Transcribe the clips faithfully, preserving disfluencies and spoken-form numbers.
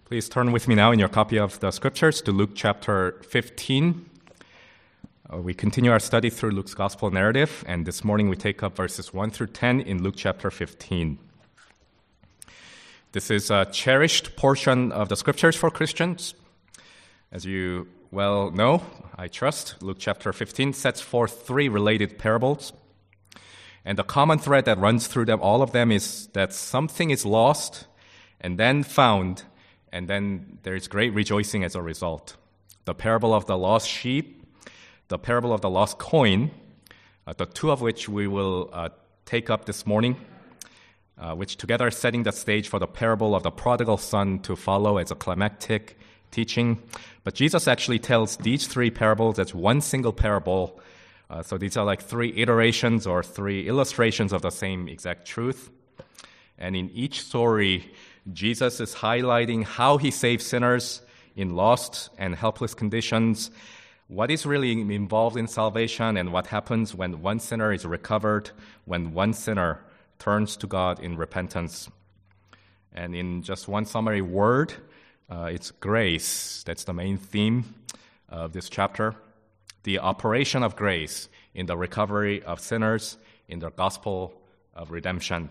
Please turn with me now in your copy of the scriptures to Luke chapter fifteen. Uh, we continue our study through Luke's gospel narrative, and this morning we take up verses one through ten in Luke chapter fifteen. This is a cherished portion of the scriptures for Christians. As you well know, I trust, Luke chapter fifteen sets forth three related parables. And the common thread that runs through them, all of them, is that something is lost and then found, and then there is great rejoicing as a result. The parable of the lost sheep, the parable of the lost coin, uh, the two of which we will uh, take up this morning, uh, which together are setting the stage for the parable of the prodigal son to follow as a climactic teaching. But Jesus actually tells these three parables as one single parable. Uh, so these are like three iterations or three illustrations of the same exact truth. And in each story, Jesus is highlighting how he saves sinners in lost and helpless conditions, what is really involved in salvation, and what happens when one sinner is recovered, when one sinner turns to God in repentance. And in just one summary word, uh, it's grace. That's the main theme of this chapter. The operation of grace in the recovery of sinners in the gospel of redemption.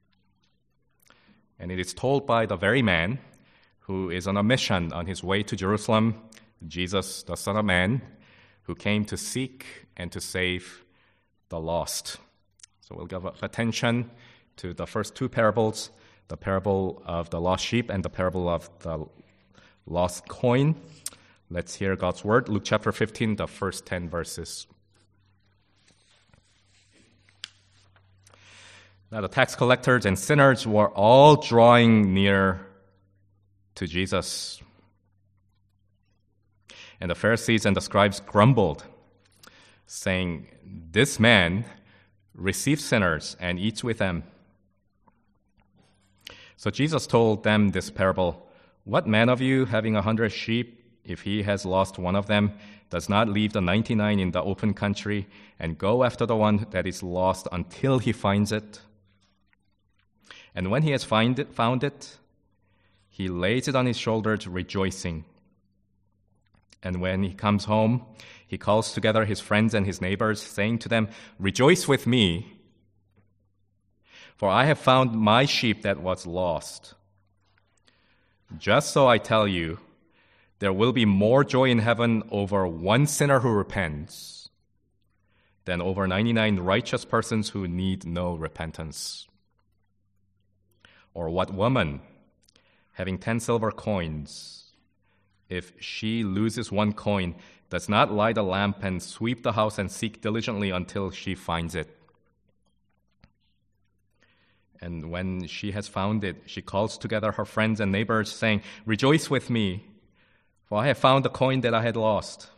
And it is told by the very man who is on a mission on his way to Jerusalem, Jesus, the Son of Man, who came to seek and to save the lost. So we'll give attention to the first two parables, the parable of the lost sheep and the parable of the lost coin. Let's hear God's word. Luke chapter fifteen, the first ten verses. Now the tax collectors and sinners were all drawing near to Jesus. And the Pharisees and the scribes grumbled, saying, "This man receives sinners and eats with them." So Jesus told them this parable. "What man of you, having a hundred sheep, if he has lost one of them, does not leave the ninety-nine in the open country and go after the one that is lost until he finds it? And when he has find it, found it, he lays it on his shoulders, rejoicing. And when he comes home, he calls together his friends and his neighbors, saying to them, 'Rejoice with me, for I have found my sheep that was lost.' Just so I tell you, there will be more joy in heaven over one sinner who repents than over ninety-nine righteous persons who need no repentance. Or what woman, having ten silver coins, if she loses one coin, does not light a lamp and sweep the house and seek diligently until she finds it? And when she has found it, she calls together her friends and neighbors, saying, 'Rejoice with me, for I have found the coin that I had lost.'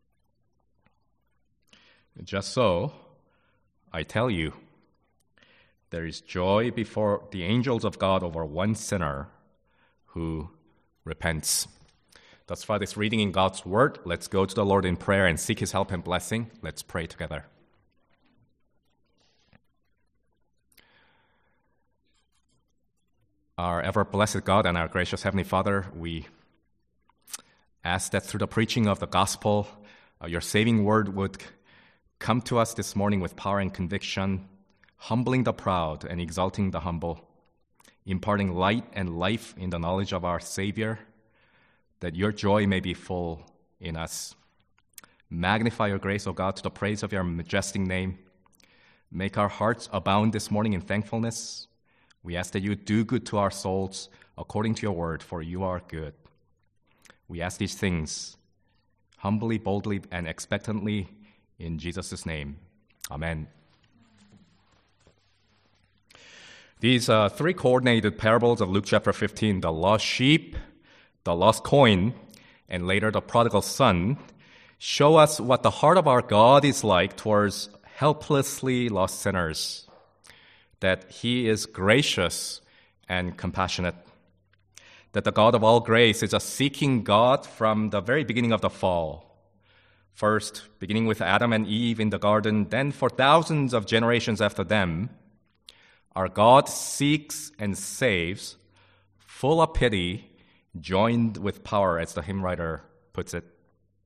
Just so, I tell you, there is joy before the angels of God over one sinner who repents." Thus far, this reading in God's Word. Let's go to the Lord in prayer and seek His help and blessing. Let's pray together. Our ever-blessed God and our gracious Heavenly Father, we ask that through the preaching of the gospel, uh, your saving word would come to us this morning with power and conviction, humbling the proud and exalting the humble, imparting light and life in the knowledge of our Savior, that your joy may be full in us. Magnify your grace, O God, to the praise of your majestic name. Make our hearts abound this morning in thankfulness. We ask that you do good to our souls according to your word, for you are good. We ask these things humbly, boldly, and expectantly in Jesus' name. Amen. These uh, three coordinated parables of Luke chapter fifteen, the lost sheep, the lost coin, and later the prodigal son, show us what the heart of our God is like towards helplessly lost sinners, that he is gracious and compassionate, that the God of all grace is a seeking God from the very beginning of the fall. First, beginning with Adam and Eve in the garden, then for thousands of generations after them, our God seeks and saves, full of pity joined with power, as the hymn writer puts it.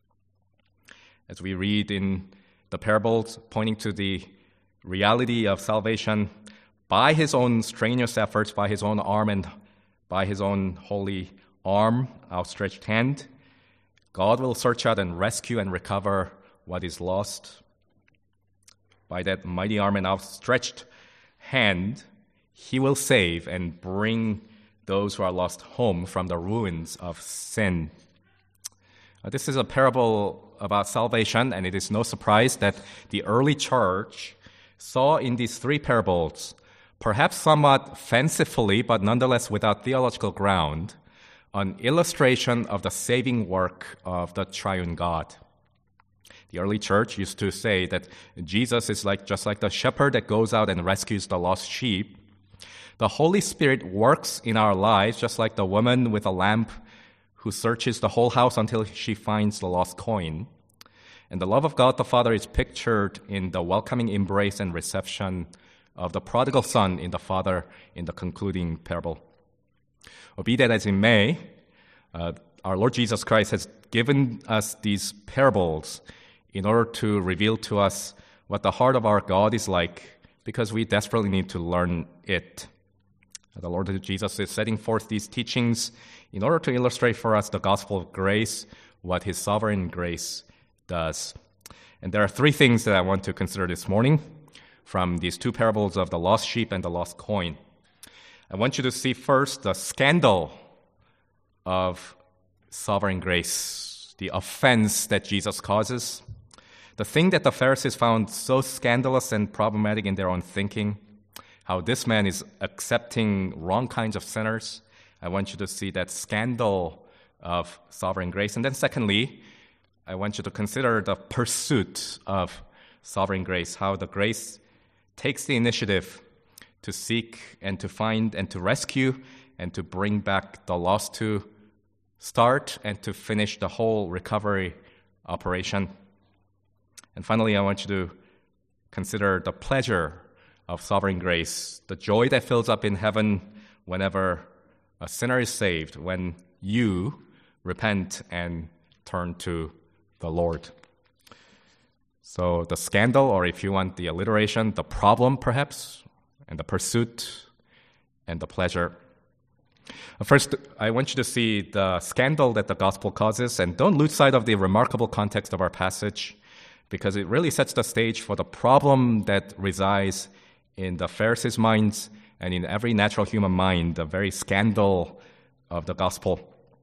As we read in the parables pointing to the reality of salvation, by his own strenuous efforts, by his own arm and by his own holy arm, outstretched hand, God will search out and rescue and recover what is lost. By that mighty arm and outstretched hand, he will save and bring those who are lost home from the ruins of sin. Uh, this is a parable about salvation, and it is no surprise that the early church saw in these three parables, perhaps somewhat fancifully, but nonetheless without theological ground, an illustration of the saving work of the triune God. The early church used to say that Jesus is like just like the shepherd that goes out and rescues the lost sheep. The Holy Spirit works in our lives just like the woman with a lamp who searches the whole house until she finds the lost coin. And the love of God the Father is pictured in the welcoming embrace and reception of the prodigal son in the Father in the concluding parable. Or be that as it may, uh, our Lord Jesus Christ has given us these parables in order to reveal to us what the heart of our God is like, because we desperately need to learn it. The Lord Jesus is setting forth these teachings in order to illustrate for us the gospel of grace, what his sovereign grace does. And there are three things that I want to consider this morning from these two parables of the lost sheep and the lost coin. I want you to see first the scandal of sovereign grace, the offense that Jesus causes, the thing that the Pharisees found so scandalous and problematic in their own thinking, how this man is accepting wrong kinds of sinners. I want you to see that scandal of sovereign grace. And then secondly, I want you to consider the pursuit of sovereign grace, how the grace takes the initiative to seek and to find and to rescue and to bring back the lost, to start and to finish the whole recovery operation. And finally, I want you to consider the pleasure of sovereign grace, the joy that fills up in heaven whenever a sinner is saved, when you repent and turn to the Lord. So the scandal, or if you want the alliteration, the problem perhaps, and the pursuit, and the pleasure. First, I want you to see the scandal that the gospel causes, and don't lose sight of the remarkable context of our passage, because it really sets the stage for the problem that resides in the Pharisees' minds and in every natural human mind, the very scandal of the gospel.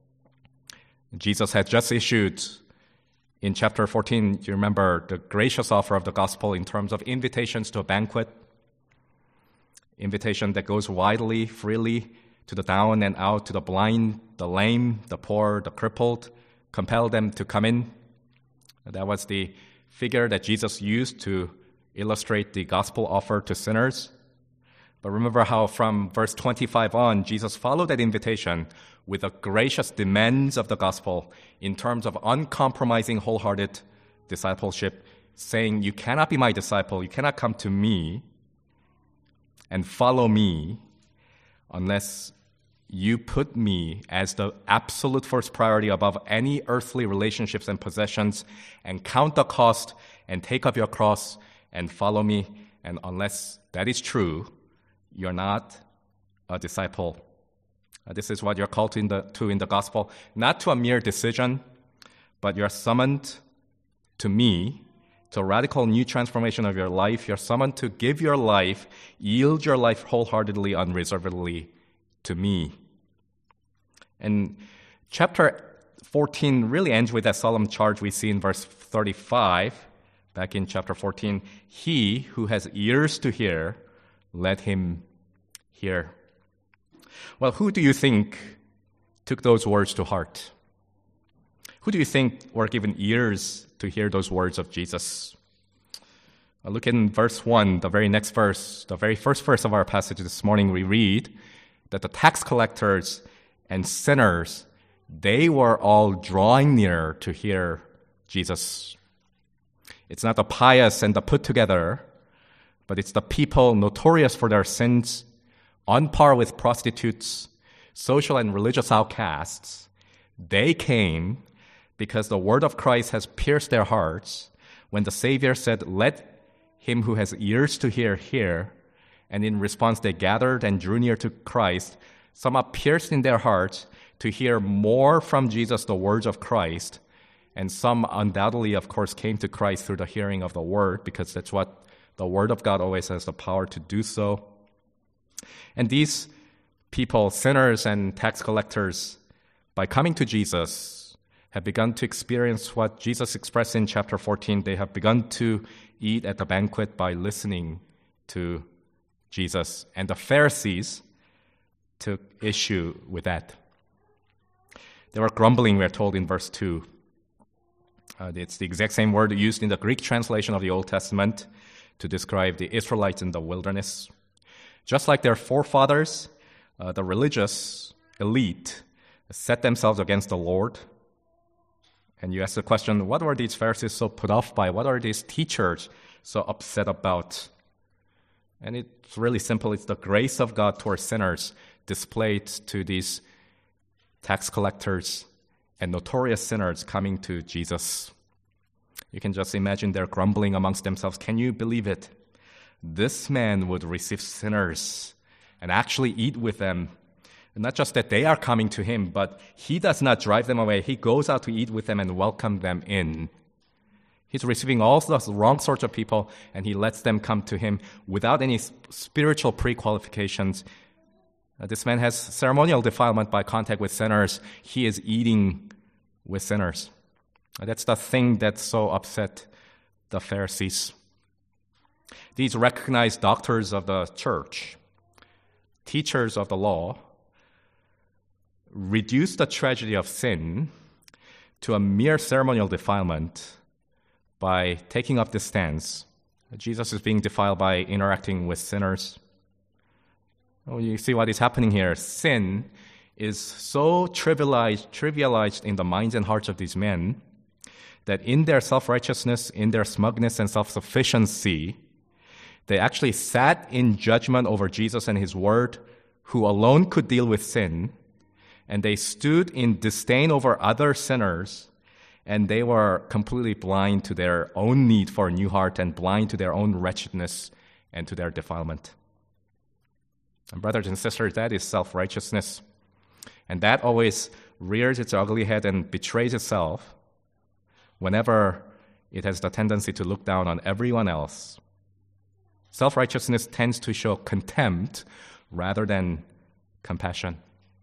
Jesus had just issued in chapter fourteen, you remember, the gracious offer of the gospel in terms of invitations to a banquet, invitation that goes widely, freely, to the down and out, to the blind, the lame, the poor, the crippled, compel them to come in. That was the figure that Jesus used to illustrate the gospel offer to sinners. But remember how from verse twenty-five on, Jesus followed that invitation with the gracious demands of the gospel in terms of uncompromising, wholehearted discipleship, saying, you cannot be my disciple, you cannot come to me and follow me unless you put me as the absolute first priority above any earthly relationships and possessions, and count the cost and take up your cross and follow me. And unless that is true, you're not a disciple. Uh, this is what you're called to in, the, to in the gospel, not to a mere decision, but you're summoned to me, to a radical new transformation of your life. You're summoned to give your life, yield your life wholeheartedly, unreservedly to me. And chapter fourteen really ends with that solemn charge we see in verse thirty-five, back in chapter fourteen. He who has ears to hear, let him hear. Well, who do you think took those words to heart? Who do you think were given ears to hear those words of Jesus? Well, look in verse one, the very next verse, the very first verse of our passage this morning, we read that the tax collectors and sinners, they were all drawing near to hear Jesus. It's not the pious and the put together, but it's the people notorious for their sins, on par with prostitutes, social and religious outcasts, they came because the word of Christ has pierced their hearts when the Savior said, "Let him who has ears to hear, hear." And in response, they gathered and drew near to Christ, somewhat pierced in their hearts to hear more from Jesus, the words of Christ. And some undoubtedly, of course, came to Christ through the hearing of the word, because that's what the word of God always has the power to do so. And these people, sinners and tax collectors, by coming to Jesus, have begun to experience what Jesus expressed in chapter fourteen. They have begun to eat at the banquet by listening to Jesus. And the Pharisees took issue with that. They were grumbling, we're told in verse two. Uh, it's the exact same word used in the Greek translation of the Old Testament to describe the Israelites in the wilderness. Just like their forefathers, uh, the religious elite set themselves against the Lord. And you ask the question, what were these Pharisees so put off by? What are these teachers so upset about? And it's really simple. It's the grace of God towards sinners displayed to these tax collectors and notorious sinners coming to Jesus. You can just imagine their grumbling amongst themselves. Can you believe it? This man would receive sinners and actually eat with them. And not just that they are coming to him, but he does not drive them away. He goes out to eat with them and welcome them in. He's receiving all the wrong sorts of people, and he lets them come to him without any spiritual pre-qualifications. Uh, this man has ceremonial defilement by contact with sinners. He is eating with sinners. Uh, that's the thing that so upset the Pharisees. These recognized doctors of the church, teachers of the law, reduced the tragedy of sin to a mere ceremonial defilement by taking up this stance. Jesus is being defiled by interacting with sinners. Oh, you see what is happening here. Sin is so trivialized, trivialized in the minds and hearts of these men that in their self-righteousness, in their smugness and self-sufficiency, they actually sat in judgment over Jesus and his word, who alone could deal with sin, and they stood in disdain over other sinners, and they were completely blind to their own need for a new heart and blind to their own wretchedness and to their defilement. And brothers and sisters, that is self-righteousness. And that always rears its ugly head and betrays itself whenever it has the tendency to look down on everyone else. Self-righteousness tends to show contempt rather than compassion.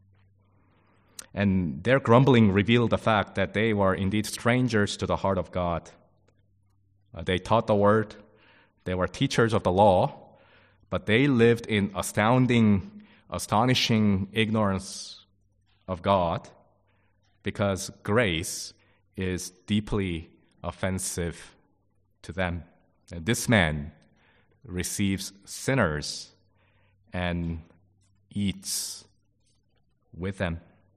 And their grumbling revealed the fact that they were indeed strangers to the heart of God. Uh, they taught the word, they were teachers of the law, but they lived in astounding, astonishing ignorance of God because grace is deeply offensive to them. And this man receives sinners and eats with them.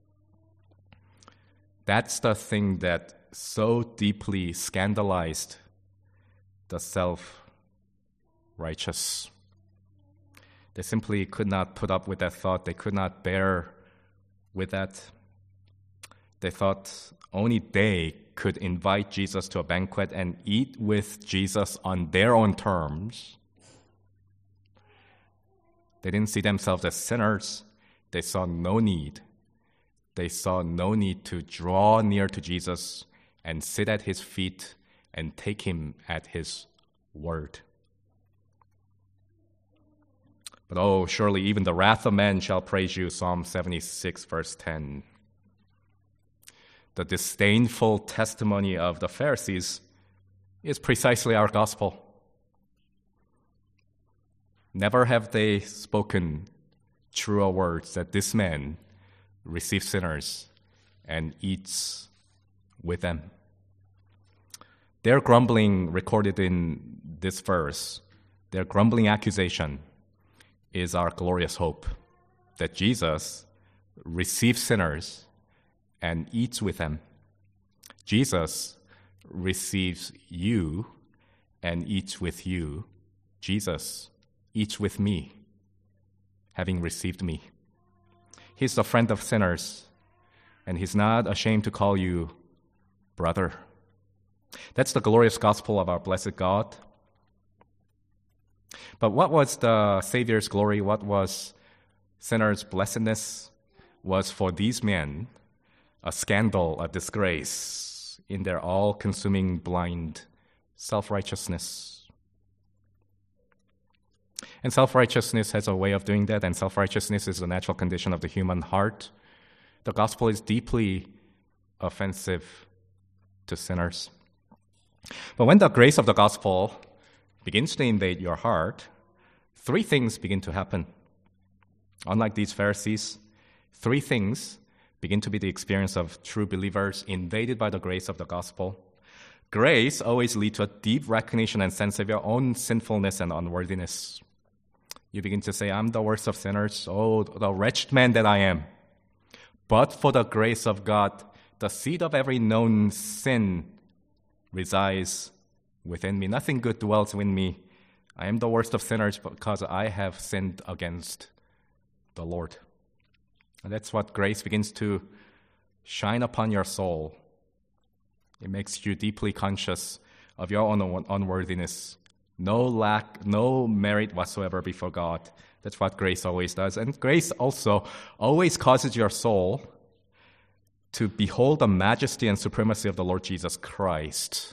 That's the thing that so deeply scandalized the self-righteous. They simply could not put up with that thought. They could not bear with that. They thought only they could invite Jesus to a banquet and eat with Jesus on their own terms. They didn't see themselves as sinners. They saw no need. They saw no need to draw near to Jesus and sit at his feet and take him at his word. But oh, surely even the wrath of men shall praise you, Psalm seventy-six, verse ten. The disdainful testimony of the Pharisees is precisely our gospel. Never have they spoken truer words that this man receives sinners and eats with them. Their grumbling recorded in this verse, their grumbling accusation, is our glorious hope that Jesus receives sinners and eats with them. Jesus receives you and eats with you. Jesus eats with me, having received me. He's the friend of sinners, and He's not ashamed to call you brother. That's the glorious gospel of our blessed God. But what was the Savior's glory? What was sinners' blessedness? Was for these men a scandal, a disgrace in their all-consuming blind self-righteousness. And self-righteousness has a way of doing that, and self-righteousness is a natural condition of the human heart. The gospel is deeply offensive to sinners. But when the grace of the gospel begins to invade your heart, three things begin to happen. Unlike these Pharisees, three things begin to be the experience of true believers invaded by the grace of the gospel. Grace always leads to a deep recognition and sense of your own sinfulness and unworthiness. You begin to say, I'm the worst of sinners. Oh, the wretched man that I am. But for the grace of God, the seed of every known sin resides within me. Nothing good dwells in me. I am the worst of sinners because I have sinned against the Lord. And that's what grace begins to shine upon your soul. It makes you deeply conscious of your own unworthiness. No lack, no merit whatsoever before God. That's what grace always does. And grace also always causes your soul to behold the majesty and supremacy of the Lord Jesus Christ.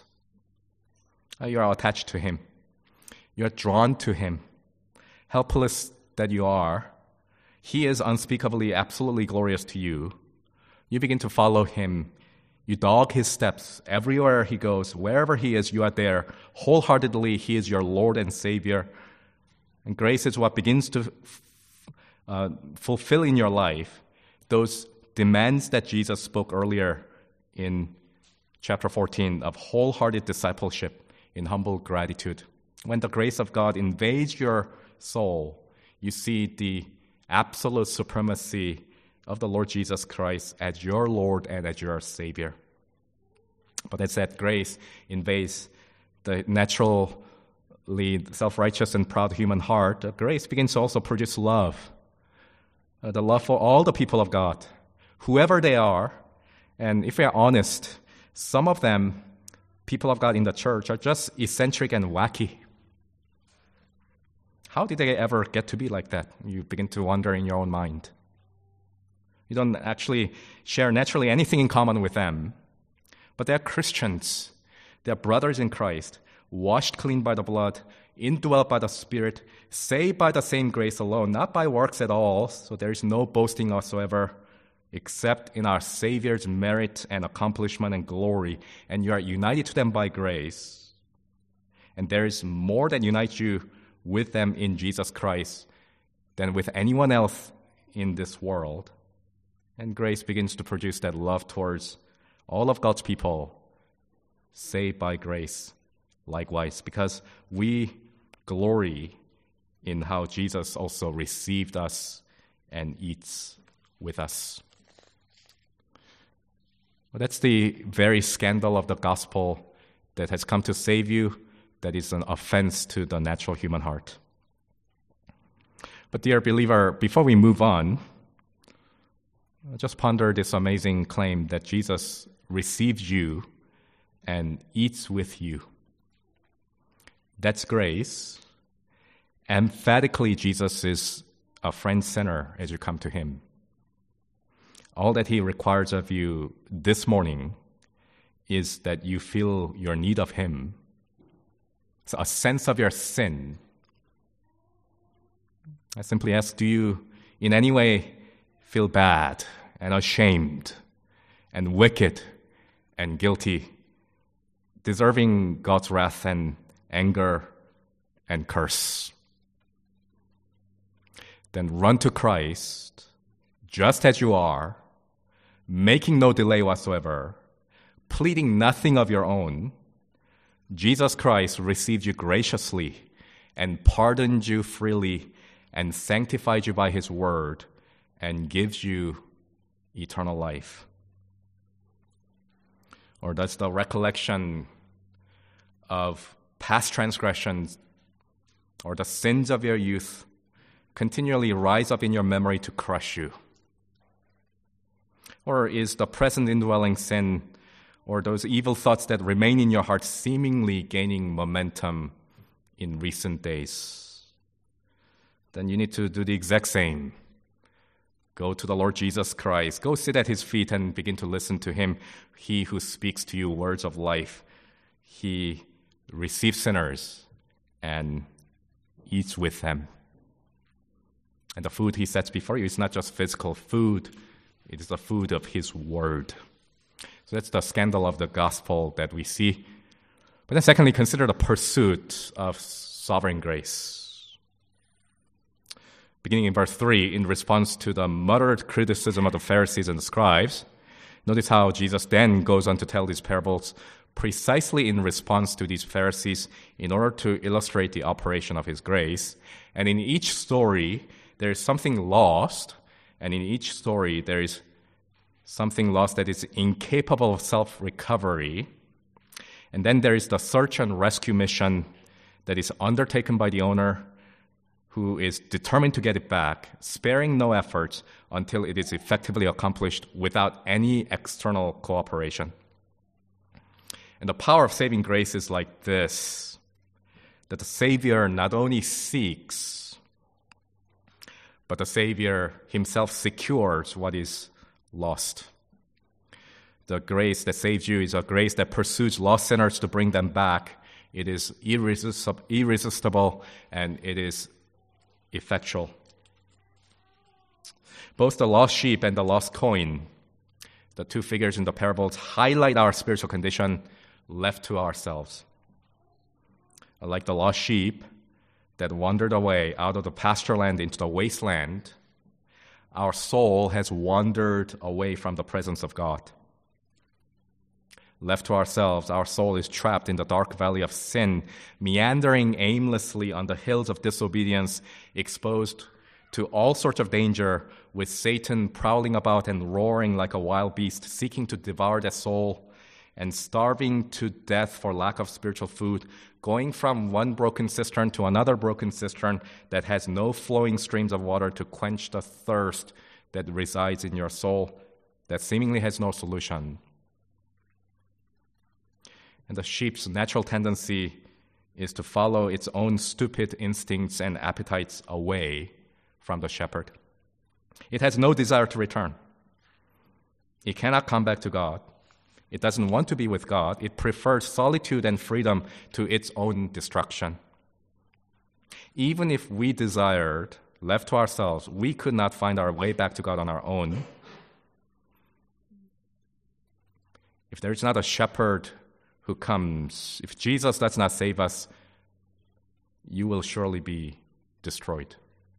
You are attached to Him. You are drawn to Him. Helpless that you are, He is unspeakably, absolutely glorious to you. You begin to follow Him. You dog His steps. Everywhere He goes, wherever He is, you are there. Wholeheartedly, He is your Lord and Savior. And grace is what begins to uh, fulfill in your life those demands that Jesus spoke earlier in chapter fourteen of wholehearted discipleship in humble gratitude. When the grace of God invades your soul, you see the absolute supremacy of the Lord Jesus Christ as your Lord and as your Savior. But as that grace invades the naturally self-righteous and proud human heart, grace begins to also produce love. Uh, the love for all the people of God, whoever they are. And if we are honest, some of them, people of God in the church, are just eccentric and wacky. How did they ever get to be like that? You begin to wonder in your own mind. You don't actually share naturally anything in common with them, but they're Christians. They're brothers in Christ, washed clean by the blood, indwelt by the Spirit, saved by the same grace alone, not by works at all, so there is no boasting whatsoever, except in our Savior's merit and accomplishment and glory, and you are united to them by grace. And there is more that unites you with them in Jesus Christ than with anyone else in this world. And grace begins to produce that love towards all of God's people, saved by grace likewise, because we glory in how Jesus also received us and eats with us. Well, that's the very scandal of the gospel that has come to save you, that is an offense to the natural human heart. But dear believer, before we move on, just ponder this amazing claim that Jesus receives you and eats with you. That's grace. Emphatically, Jesus is a friend sinner as you come to Him. All that He requires of you this morning is that you feel your need of Him. So a sense of your sin. I simply ask, do you in any way feel bad and ashamed and wicked and guilty, deserving God's wrath and anger and curse? Then run to Christ just as you are, making no delay whatsoever, pleading nothing of your own. Jesus Christ received you graciously and pardoned you freely and sanctified you by His word and gives you eternal life. Or does the recollection of past transgressions or the sins of your youth continually rise up in your memory to crush you? Or is the present indwelling sin or those evil thoughts that remain in your heart seemingly gaining momentum in recent days? Then you need to do the exact same. Go to the Lord Jesus Christ. Go sit at his feet and begin to listen to him, he who speaks to you words of life. He receives sinners and eats with them. And the food he sets before you is not just physical food, it is the food of his word. So that's the scandal of the gospel that we see. But then secondly, consider the pursuit of sovereign grace. Beginning in verse three, in response to the muttered criticism of the Pharisees and the scribes, notice how Jesus then goes on to tell these parables precisely in response to these Pharisees in order to illustrate the operation of his grace. And in each story, there is something lost, and in each story, there is something lost that is incapable of self-recovery. And then there is the search and rescue mission that is undertaken by the owner, who is determined to get it back, sparing no efforts until it is effectively accomplished without any external cooperation. And the power of saving grace is like this, that the Savior not only seeks, but the Savior himself secures what is lost. The grace that saves you is a grace that pursues lost sinners to bring them back. It is irresistible, and it is effectual. Both the lost sheep and the lost coin, the two figures in the parables, highlight our spiritual condition left to ourselves. Like the lost sheep that wandered away out of the pasture land into the wasteland, our soul has wandered away from the presence of God. Left to ourselves, our soul is trapped in the dark valley of sin, meandering aimlessly on the hills of disobedience, exposed to all sorts of danger, with Satan prowling about and roaring like a wild beast, seeking to devour that soul, and starving to death for lack of spiritual food, going from one broken cistern to another broken cistern that has no flowing streams of water to quench the thirst that resides in your soul, that seemingly has no solution. And the sheep's natural tendency is to follow its own stupid instincts and appetites away from the shepherd. It has no desire to return. It cannot come back to God. It doesn't want to be with God. It prefers solitude and freedom to its own destruction. Even if we desired, left to ourselves, we could not find our way back to God on our own. If there is not a shepherd who comes, if Jesus does not save us, you will surely be destroyed.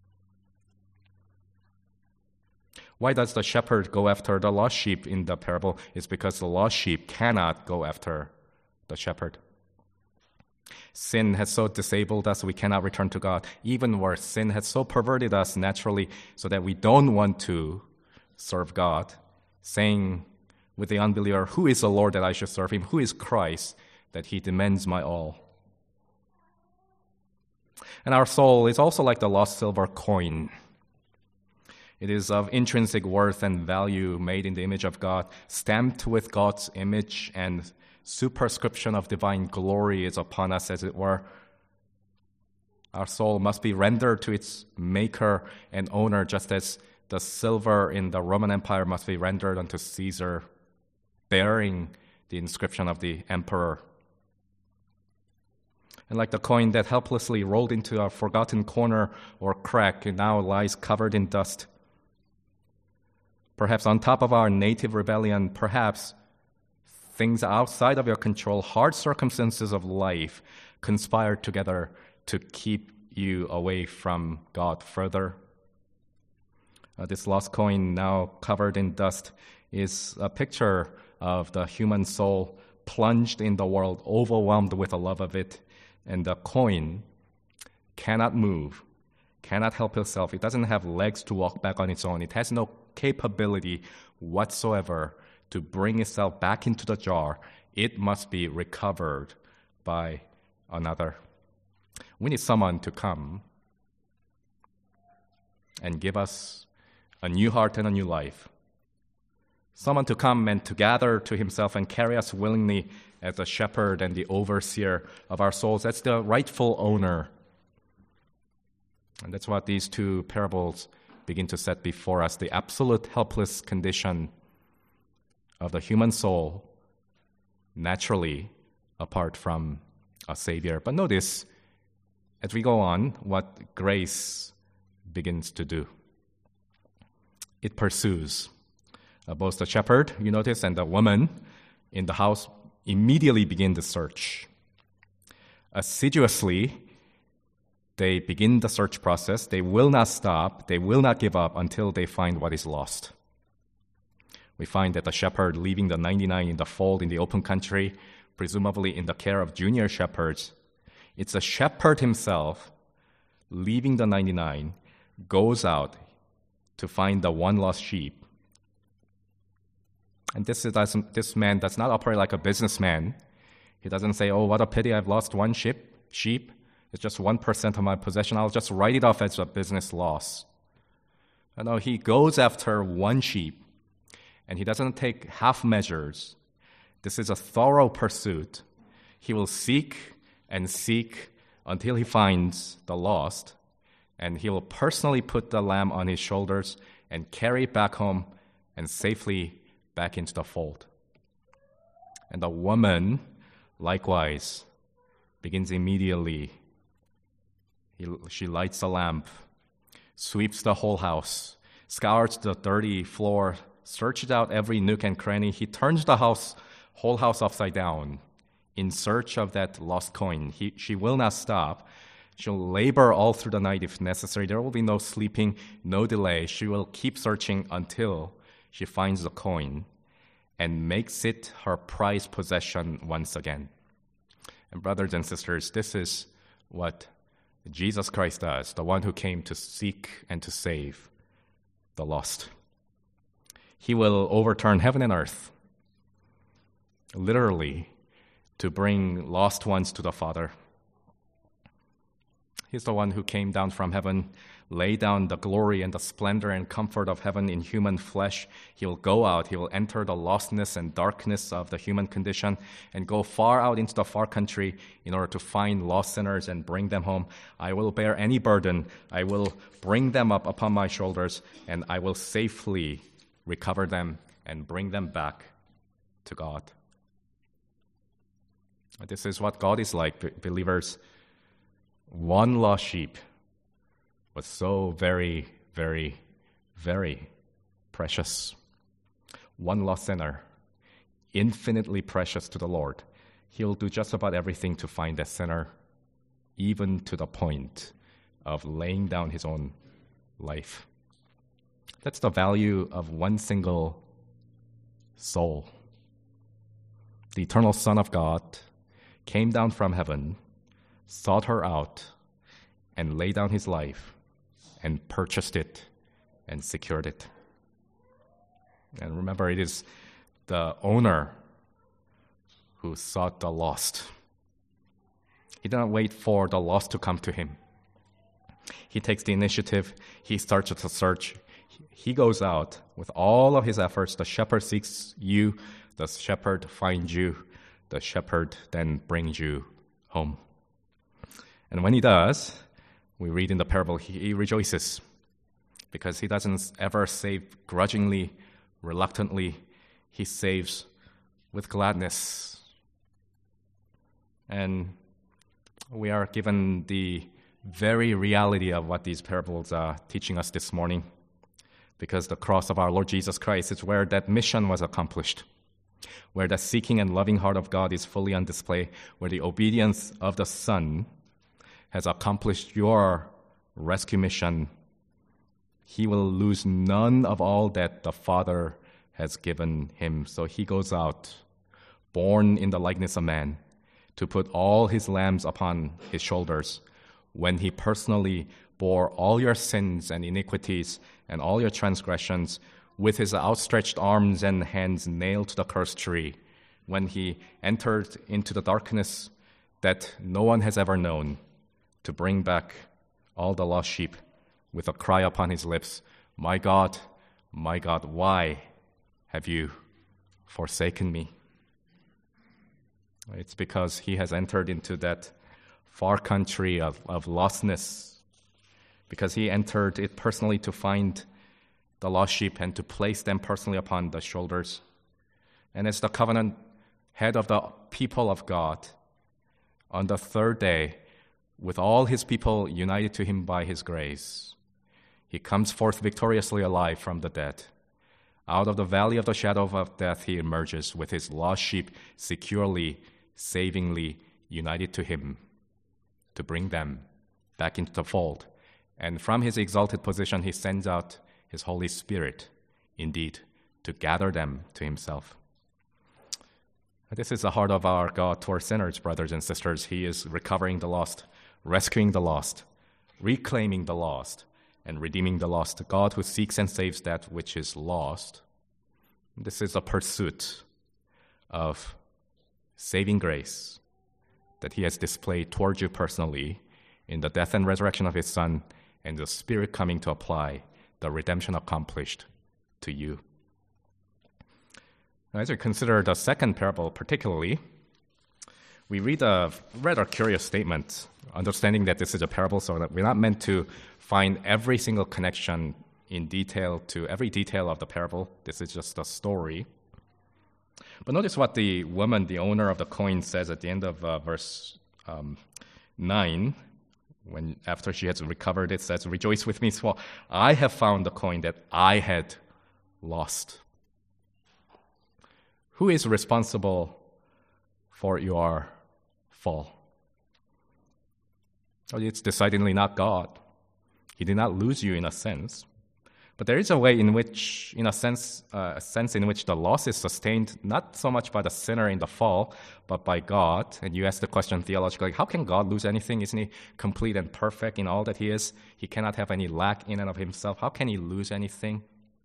Why does the shepherd go after the lost sheep in the parable? It's because the lost sheep cannot go after the shepherd. Sin has so disabled us we cannot return to God. Even worse, sin has so perverted us naturally so that we don't want to serve God, saying with the unbeliever, who is the Lord that I should serve him? Who is Christ that he demands my all? And our soul is also like the lost silver coin. It is of intrinsic worth and value, made in the image of God, stamped with God's image, and superscription of divine glory is upon us, as it were. Our soul must be rendered to its maker and owner, just as the silver in the Roman Empire must be rendered unto Caesar, bearing the inscription of the emperor. And like the coin that helplessly rolled into a forgotten corner or crack, it now lies covered in dust. Perhaps on top of our native rebellion, perhaps things outside of your control, hard circumstances of life, conspire together to keep you away from God further. Uh, this lost coin, now covered in dust, is a picture of the human soul plunged in the world, overwhelmed with the love of it. And the coin cannot move, cannot help itself. It doesn't have legs to walk back on its own. It has no capability whatsoever to bring itself back into the jar. It must be recovered by another. We need someone to come and give us a new heart and a new life, someone to come and to gather to himself and carry us willingly as the shepherd and the overseer of our souls. That's the rightful owner. And that's what these two parables begin to set before us, the absolute helpless condition of the human soul naturally apart from a Savior. But notice, as we go on, what grace begins to do. It pursues. Uh, both the shepherd, you notice, and the woman in the house immediately begin the search. Assiduously, they begin the search process. They will not stop. They will not give up until they find what is lost. We find that the shepherd leaving the ninety-nine in the fold in the open country, presumably in the care of junior shepherds. It's the shepherd himself leaving the ninety-nine, goes out to find the one lost sheep. And this, is, this man does not operate like a businessman. He doesn't say, oh, what a pity, I've lost one sheep. sheep. It's just one percent of my possession. I'll just write it off as a business loss. No, he goes after one sheep, and he doesn't take half measures. This is a thorough pursuit. He will seek and seek until he finds the lost, and he will personally put the lamb on his shoulders and carry it back home and safely back into the fold. And the woman, likewise, begins immediately. He, she lights a lamp, sweeps the whole house, scours the dirty floor, searches out every nook and cranny. He turns the house, whole house upside down in search of that lost coin. He, she will not stop. She'll labor all through the night if necessary. There will be no sleeping, no delay. She will keep searching until she finds the coin and makes it her prized possession once again. And brothers and sisters, this is what Jesus Christ does, the one who came to seek and to save the lost. He will overturn heaven and earth, literally, to bring lost ones to the Father. He's the one who came down from heaven, lay down the glory and the splendor and comfort of heaven in human flesh. He will go out, he will enter the lostness and darkness of the human condition and go far out into the far country in order to find lost sinners and bring them home. I will bear any burden. I will bring them up upon my shoulders, and I will safely recover them and bring them back to God. This is what God is like, believers. One lost sheep was so very, very, very precious. One lost sinner, infinitely precious to the Lord. He'll do just about everything to find that sinner, even to the point of laying down his own life. That's the value of one single soul. The eternal Son of God came down from heaven, sought her out, and laid down his life and purchased it and secured it. And remember, it is the owner who sought the lost. He did not wait for the lost to come to him. He takes the initiative. He starts the search. He goes out with all of his efforts. The shepherd seeks you. The shepherd finds you. The shepherd then brings you home. And when he does, we read in the parable, he, he rejoices because he doesn't ever save grudgingly, reluctantly. He saves with gladness. And we are given the very reality of what these parables are teaching us this morning, because the cross of our Lord Jesus Christ is where that mission was accomplished, where the seeking and loving heart of God is fully on display, where the obedience of the Son has accomplished your rescue mission. He will lose none of all that the Father has given him. So he goes out, born in the likeness of man, to put all his lambs upon his shoulders, when he personally bore all your sins and iniquities and all your transgressions with his outstretched arms and hands nailed to the cursed tree, when he entered into the darkness that no one has ever known, to bring back all the lost sheep with a cry upon his lips, "My God, my God, why have you forsaken me? It's because he has entered into that far country of, of lostness, because he entered it personally to find the lost sheep and to place them personally upon the shoulders. And as the covenant head of the people of God, on the third day, with all his people united to him by his grace, he comes forth victoriously alive from the dead. Out of the valley of the shadow of death, he emerges with his lost sheep securely, savingly united to him to bring them back into the fold. And from his exalted position, he sends out his Holy Spirit, indeed, to gather them to himself. This is the heart of our God toward sinners, brothers and sisters. He is recovering the lost, rescuing the lost, reclaiming the lost, and redeeming the lost. A God who seeks and saves that which is lost. This is a pursuit of saving grace that he has displayed towards you personally in the death and resurrection of his Son and the Spirit coming to apply the redemption accomplished to you. Now, as we consider the second parable particularly, we read a rather curious statement, understanding that this is a parable, so that we're not meant to find every single connection in detail to every detail of the parable. This is just a story. But notice what the woman, the owner of the coin, says at the end of uh, verse um, nine. When after she has recovered it, says, "Rejoice with me, for I have found the coin that I had lost." Who is responsible for your fall? Well, it's decidedly not God. He did not lose you in a sense. But there is a way in which, in a sense, uh, a sense in which the loss is sustained not so much by the sinner in the fall, but by God. And you ask the question theologically, how can God lose anything? Isn't he complete and perfect in all that he is? He cannot have any lack in and of himself. How can he lose anything?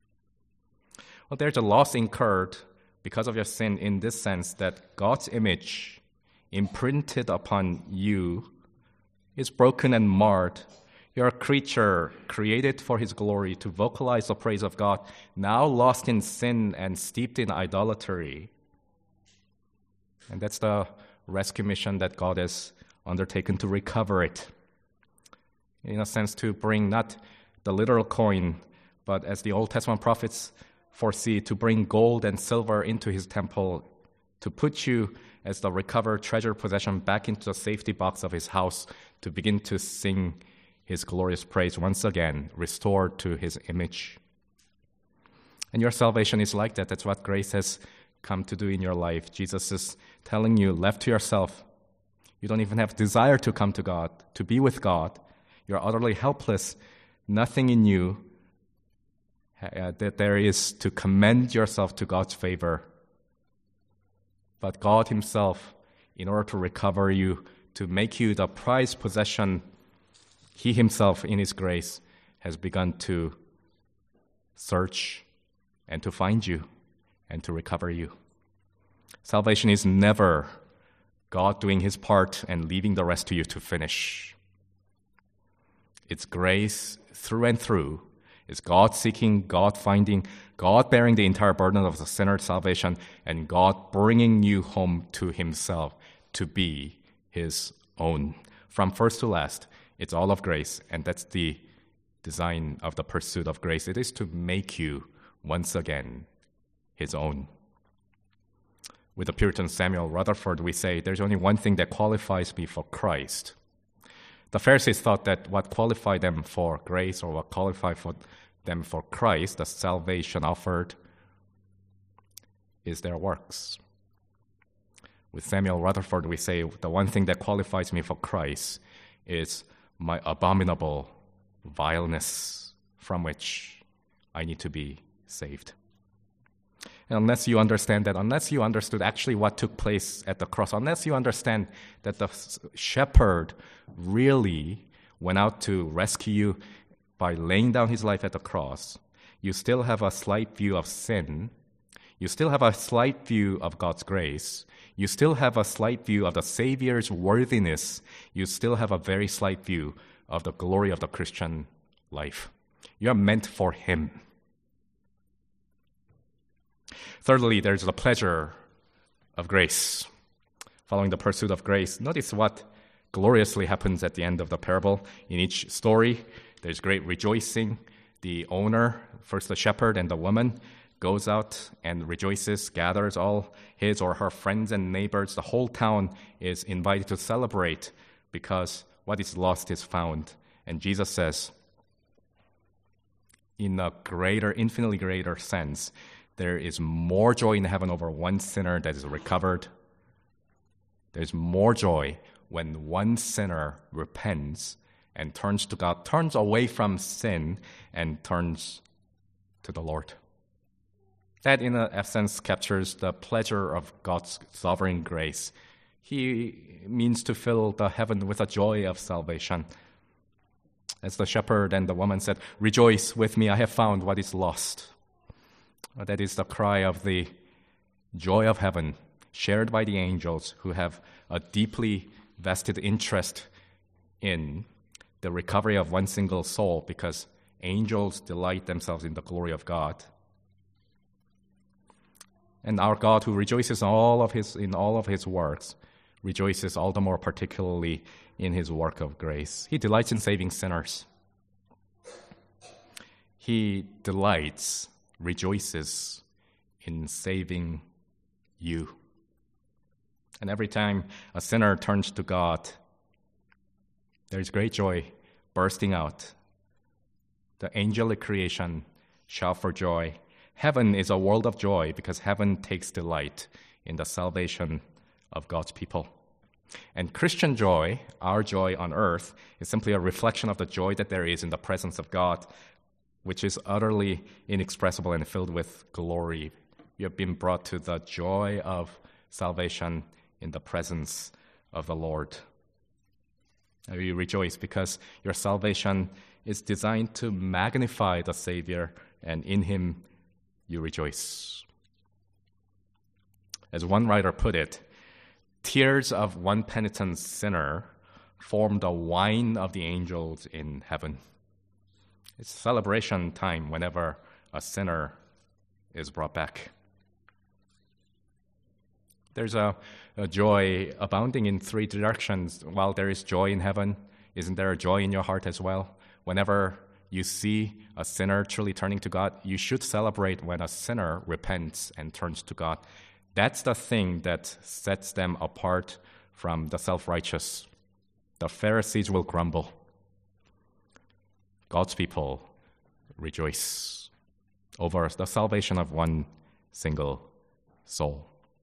Well, there's a loss incurred because of your sin in this sense, that God's image imprinted upon you is broken and marred. You're a creature created for his glory to vocalize the praise of God, now lost in sin and steeped in idolatry. And that's the rescue mission that God has undertaken, to recover it. In a sense, to bring not the literal coin, but as the Old Testament prophets foresee, to bring gold and silver into his temple, to put you as the recovered treasure possession back into the safety box of his house, to begin to sing his glorious praise once again, restored to his image. And your salvation is like that. That's what grace has come to do in your life. Jesus is telling you, left to yourself, you don't even have desire to come to God, to be with God. You're utterly helpless. Nothing in you uh, that there is to commend yourself to God's favor. But God himself, in order to recover you, to make you the prized possession, he himself, in his grace, has begun to search and to find you and to recover you. Salvation is never God doing his part and leaving the rest to you to finish. It's grace through and through. It's God seeking, God finding, God bearing the entire burden of the sinner's salvation, and God bringing you home to himself to be his own. From first to last, it's all of grace, and that's the design of the pursuit of grace. It is to make you once again his own. With the Puritan Samuel Rutherford, we say, there's only one thing that qualifies me for Christ. The Pharisees thought that what qualified them for grace, or what qualified for them for Christ, the salvation offered, is their works. With Samuel Rutherford, we say, the one thing that qualifies me for Christ is my abominable vileness from which I need to be saved. And unless you understand that, unless you understood actually what took place at the cross, unless you understand that the shepherd really went out to rescue you by laying down his life at the cross, you still have a slight view of sin. You still have a slight view of God's grace. You still have a slight view of the Savior's worthiness. You still have a very slight view of the glory of the Christian life. You are meant for him. Thirdly, there's the pleasure of grace. Following the pursuit of grace, notice what gloriously happens at the end of the parable. In each story, there's great rejoicing. The owner, first the shepherd and the woman, goes out and rejoices, gathers all his or her friends and neighbors. The whole town is invited to celebrate because what is lost is found. And Jesus says, in a greater, infinitely greater sense, there is more joy in heaven over one sinner that is recovered. There's more joy when one sinner repents and turns to God, turns away from sin and turns to the Lord. That, in essence, captures the pleasure of God's sovereign grace. He means to fill the heaven with the joy of salvation. As the shepherd and the woman said, "Rejoice with me, I have found what is lost." That is the cry of the joy of heaven, shared by the angels who have a deeply vested interest in the recovery of one single soul, because angels delight themselves in the glory of God. And our God, who rejoices all of his, in all of his works, rejoices all the more particularly in his work of grace. He delights in saving sinners. He delights, rejoices in saving you. And every time a sinner turns to God, there is great joy bursting out. The angelic creation shout for joy. Heaven is a world of joy because heaven takes delight in the salvation of God's people. And Christian joy, our joy on earth, is simply a reflection of the joy that there is in the presence of God, which is utterly inexpressible and filled with glory. You have been brought to the joy of salvation in the presence of the Lord. You rejoice because your salvation is designed to magnify the Savior, and in him you rejoice. As one writer put it, tears of one penitent sinner form the wine of the angels in heaven. It's celebration time whenever a sinner is brought back. There's a, a joy abounding in three directions. While there is joy in heaven, isn't there a joy in your heart as well? Whenever you see a sinner truly turning to God, you should celebrate when a sinner repents and turns to God. That's the thing that sets them apart from the self-righteous. The Pharisees will grumble. God's people rejoice over the salvation of one single soul.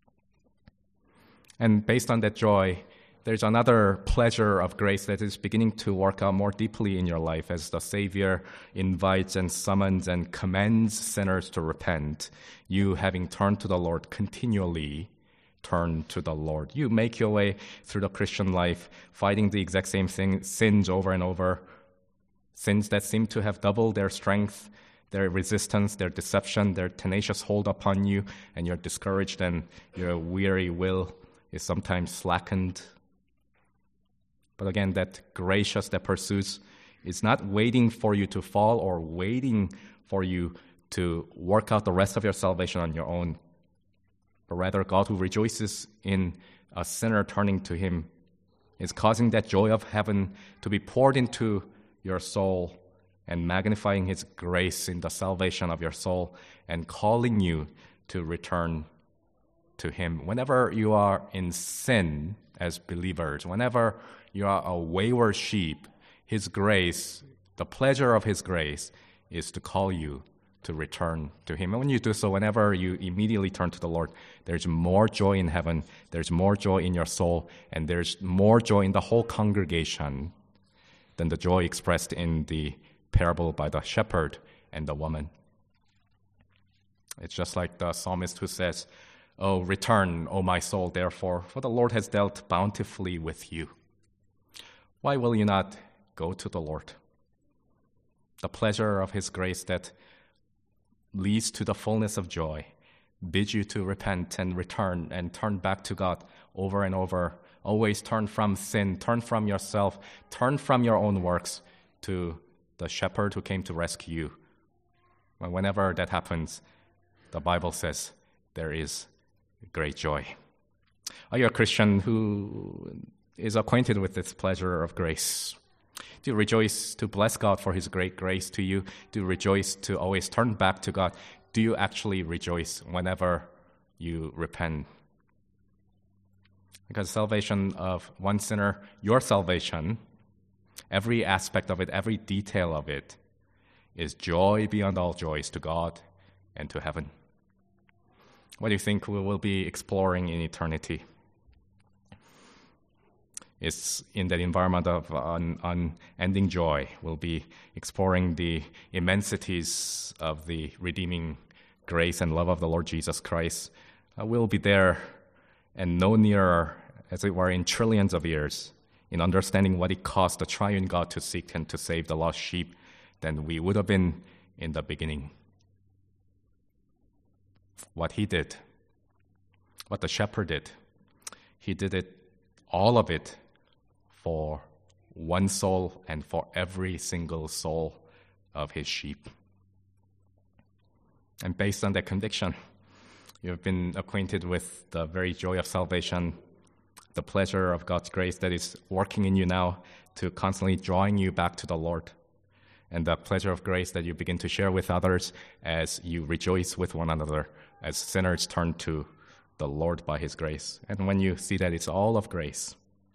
And based on that joy, there's another pleasure of grace that is beginning to work out more deeply in your life as the Savior invites and summons and commends sinners to repent. You, having turned to the Lord, continually turn to the Lord. You make your way through the Christian life, fighting the exact same thing, sins over and over, sins that seem to have doubled their strength, their resistance, their deception, their tenacious hold upon you, and you're discouraged and your weary will is sometimes slackened. But again, that gracious that pursues is not waiting for you to fall or waiting for you to work out the rest of your salvation on your own, but rather God, who rejoices in a sinner turning to him, is causing that joy of heaven to be poured into your soul and magnifying his grace in the salvation of your soul and calling you to return to him. Whenever you are in sin as believers, whenever you are a wayward sheep, his grace, the pleasure of his grace, is to call you to return to him. And when you do so, whenever you immediately turn to the Lord, there's more joy in heaven, there's more joy in your soul, and there's more joy in the whole congregation than the joy expressed in the parable by the shepherd and the woman. It's just like the psalmist who says, "Oh, return, O my soul, therefore, for the Lord has dealt bountifully with you." Why will you not go to the Lord? The pleasure of his grace that leads to the fullness of joy bids you to repent and return and turn back to God over and over. Always turn from sin, turn from yourself, turn from your own works to the shepherd who came to rescue you. Whenever that happens, the Bible says, there is great joy. Are you a Christian who is acquainted with this pleasure of grace? Do you rejoice to bless God for His great grace to you? Do you rejoice to always turn back to God? Do you actually rejoice whenever you repent? Because salvation of one sinner, your salvation, every aspect of it, every detail of it, is joy beyond all joys to God and to heaven. What do you think we will be exploring in eternity? It's in that environment of un- unending joy. We'll be exploring the immensities of the redeeming grace and love of the Lord Jesus Christ. Uh, we'll be there and no nearer, as it were, in trillions of years, in understanding what it cost the triune God to seek and to save the lost sheep than we would have been in the beginning. What He did, what the shepherd did, He did it, all of it, for one soul and for every single soul of His sheep. And based on that conviction, you've been acquainted with the very joy of salvation, the pleasure of God's grace that is working in you now to constantly drawing you back to the Lord, and the pleasure of grace that you begin to share with others as you rejoice with one another, as sinners turn to the Lord by His grace. And when you see that it's all of grace,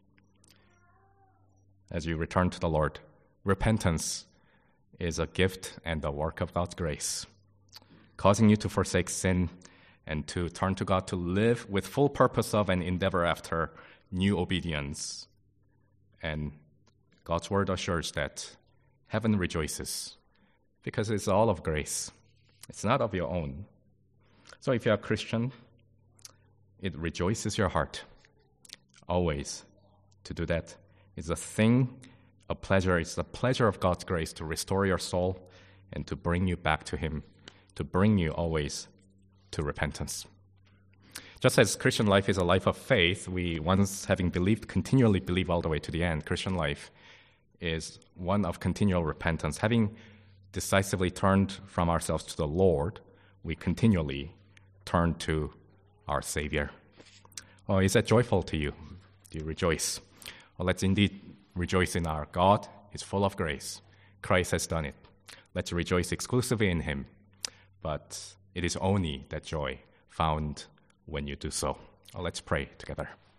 as you return to the Lord, repentance is a gift and the work of God's grace, causing you to forsake sin and to turn to God to live with full purpose of and endeavor after new obedience. And God's word assures that heaven rejoices because it's all of grace. It's not of your own. So if you're a Christian, it rejoices your heart always to do that. It's a thing, a pleasure. It's the pleasure of God's grace to restore your soul and to bring you back to Him, to bring you always to repentance. Just as Christian life is a life of faith, we, once having believed, continually believe all the way to the end. Christian life is one of continual repentance. Having decisively turned from ourselves to the Lord, we continually turn to our Savior. Oh, is that joyful to you? Do you rejoice? Well, let's indeed rejoice in our God. He's full of grace. Christ has done it. Let's rejoice exclusively in Him. But it is only that joy found when you do so. Well, let's pray together.